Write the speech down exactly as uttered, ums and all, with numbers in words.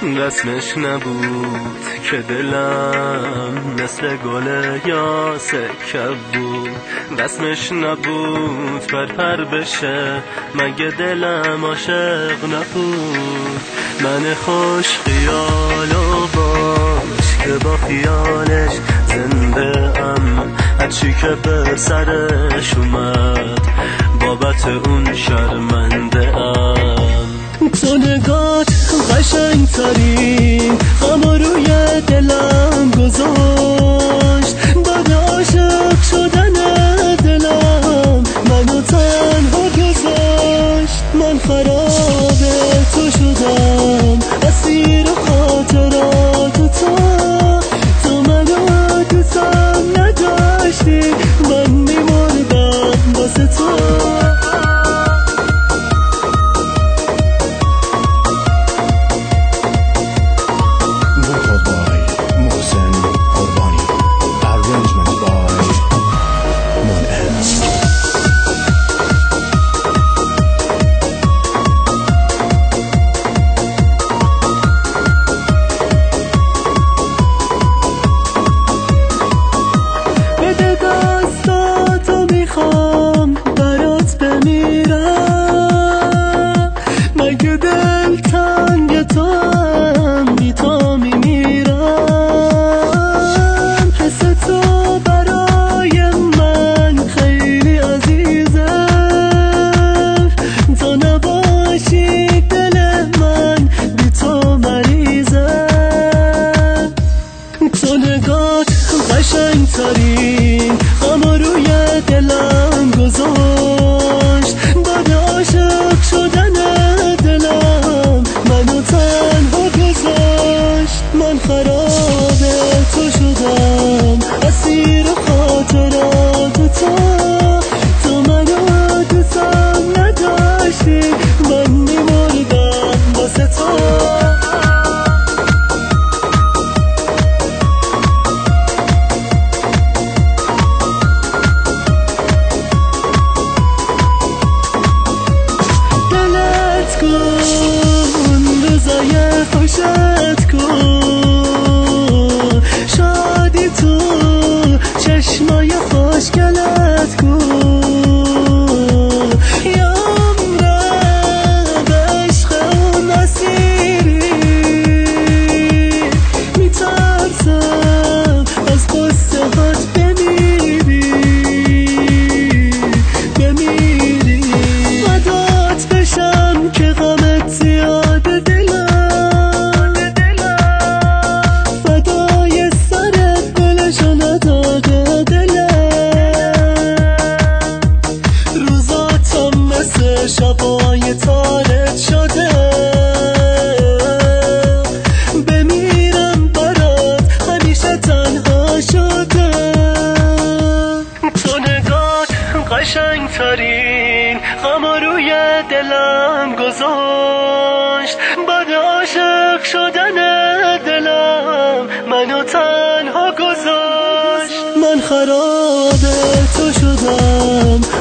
رسمش نبود که دلم مثل گل یاس بود، رسمش نبود پر پر بشه مگه دلم عاشق نبود. من خوش خیال و باش که با خیالش زنده ام، هرچی که به سرش اومد بابت اون شرمنده ام. تو نگات قشنگ ترین غم روی دلم گذاشت، بعد عاشق شدن دلم منو تنها گذاشت. من خراب تو شدم، اسیر خاطرات تو، تو منو دوستم نداشتی، من میمردم واسه تو. قشنگ ترین غم روی دلم گذاشت، بعد عاشق شدن دلم منو تنها گذاشت. من خراب تو شدم، اسیر خاطرات تو، تو منو دوستم نداشتی، من میمردم واسه تو. خوشت کن شادی تو چشمای خوشگلت کن، یا عمرم به عشق اون نصیری، میترسم از قصه هات بمیری بمیری فدات بشم که غمت زیاده دلم، شبای تارت شده بمیرم برات همیشه تنها شده. تو نگات قشنگ ترین غم روی دلم گذاشت، بعد عاشق شدن دلم منو تنها گذاشت. من خراب تو شدم،